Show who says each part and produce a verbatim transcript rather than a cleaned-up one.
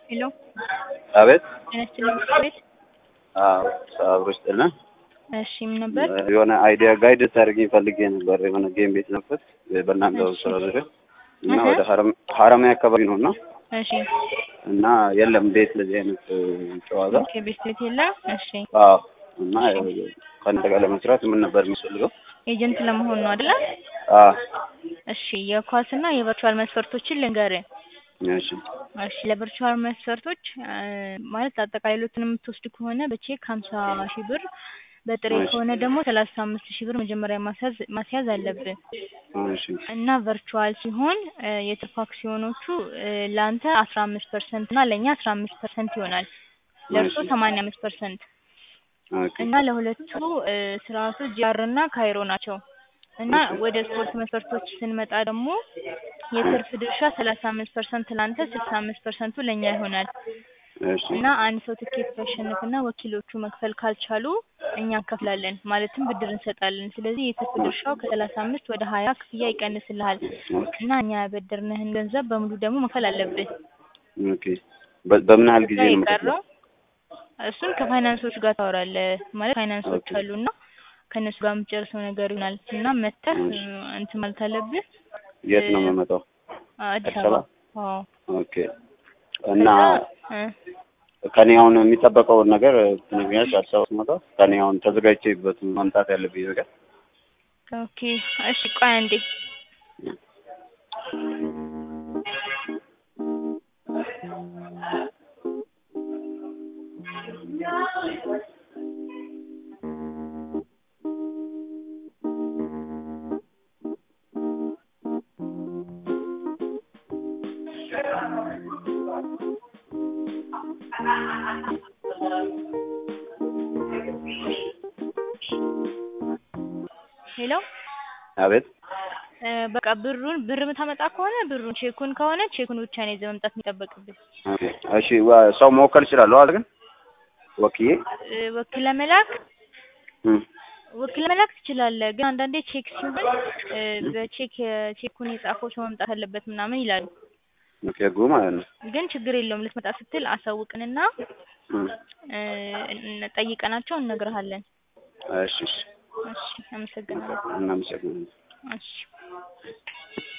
Speaker 1: ሄሎ
Speaker 2: አቤት
Speaker 1: ጤና ይስጥልኝ ቤት
Speaker 2: አዎ አብሮ ይስጥልና
Speaker 1: እሺ ምን ነበር
Speaker 2: የሆነ አይዲያ ጋይድ ታደርጊኝ ፈልጌ ነበር የሆነ ጌም ቤት ነበር በእናንተ ስራ ዙሪያ እና ወደ ሀረም ሀረማያ አካባቢ ነውና
Speaker 1: እሺ
Speaker 2: እና የለም ቤት ለዚህ አይነት ጨዋታ
Speaker 1: ኦኬ ቤት ቤት የለም እሺ
Speaker 2: አዎ እና ከአንተ ጋር ለመስራት ምን ነበር የሚፈልገው
Speaker 1: ኤጀንት ለመሆን ነው አይደል
Speaker 2: አዎ እሺ
Speaker 1: የኳስና የቨርቹዋል መስፈርቶችን ልንገርህ
Speaker 2: እሺ
Speaker 1: እሺ ለቨርቹዋል መስፈርቶች ማለት አጠቃላይ ሎቱን የምትወስድ ከሆነ በቼክ ሃምሳ ሺህ ብር በጥሬ ከሆነ ደግሞ ሰላሳ አምስት ሺህ ብር መጀመሪያ ማስያዝ ማስያዝ አለብህ
Speaker 2: እሺ
Speaker 1: እና ቨርቹዋል ሲሆን የትርፍ አክሲዮኖቹ ላንተ አስራ አምስት ፐርሰንት እና ለኛ አስራ አምስት ፐርሰንት ይሆናል ለርሶ ሰማንያ አምስት ፐርሰንት እና ለሁለቱ ስርዓቱ ጂአር እና ካይሮ ናቸው እና ወደ ስፖርት መስፈርቶች ስንመጣ ደግሞ የትርፍ ድርሻ ሰላሳ አምስት ፐርሰንት ላንተ ስልሳ አምስት ፐርሰንት ለኛ ይሆናል እና አንድ ሰው ትኬት ቢያሸንፍና ወኪሎቹ መክፈል ካልቻሉ እኛ እንከፍላለን ማለትም ብድር እንሰጣለን ስለዚህ የትርፍ ድርሻው ከሰላሳ አምስት ወደ ሀያ ክፍያ ይቀንስልሃል እና እኛ ያበደርንህን ገንዘብ በሙሉ ደግሞ መክፈል አለብህ
Speaker 2: ኦኬ በምን ያህል ጊዜ ነው የምትከፍለው
Speaker 1: እሱን ከፋይናንሶች ጋር ታወራለህ ማለት ፋይናንሶች አሉና ከነሱ ጋር የምትጨርሰው ነገር ይሆናል እና መተህ እንትን ማለት አለብህ
Speaker 2: የት ነው የምመጣው
Speaker 1: አዲስ አበባ አዎ
Speaker 2: ኦኬ እና ከኔ አሁን የሚጠበቀው ነገር ትንሽ አሳው ስመጣ ከኔ አሁን ተዘጋጅቼበት ማምጣት ያለብኝ ነገር
Speaker 1: ኦኬ እሺ ቆይ አንዴ ሄሎ
Speaker 2: አቤት
Speaker 1: በቃ ብሩን ብር የምታመጣ ከሆነ ብሩን ቼኩን ከሆነ ቼኩን ብቻ ነው ይዘህ መምጣት የሚጠበቅብህ
Speaker 2: እሺ ሰው መወከል እችላለሁ አይደል ግን ወኪዬ
Speaker 1: ወኪል ለመላክ ወኪል ለመላክ ትችላለህ ግን አንዳንዴ ቼክ ሲሆን በቼክ ቼኩን የጻፈው ሰው መምጣት አለበት ምናምን ይላሉ
Speaker 2: ኦኬ ጉ ማለት ነው
Speaker 1: ግን ችግር የለውም ልትመጣ ስትል አሳውቅንና ጠይቀናቸው እንነግርሃለን
Speaker 2: እሺ እሺ
Speaker 1: እሺ አመሰግናለሁ
Speaker 2: እናመሰግናለን
Speaker 1: እሺ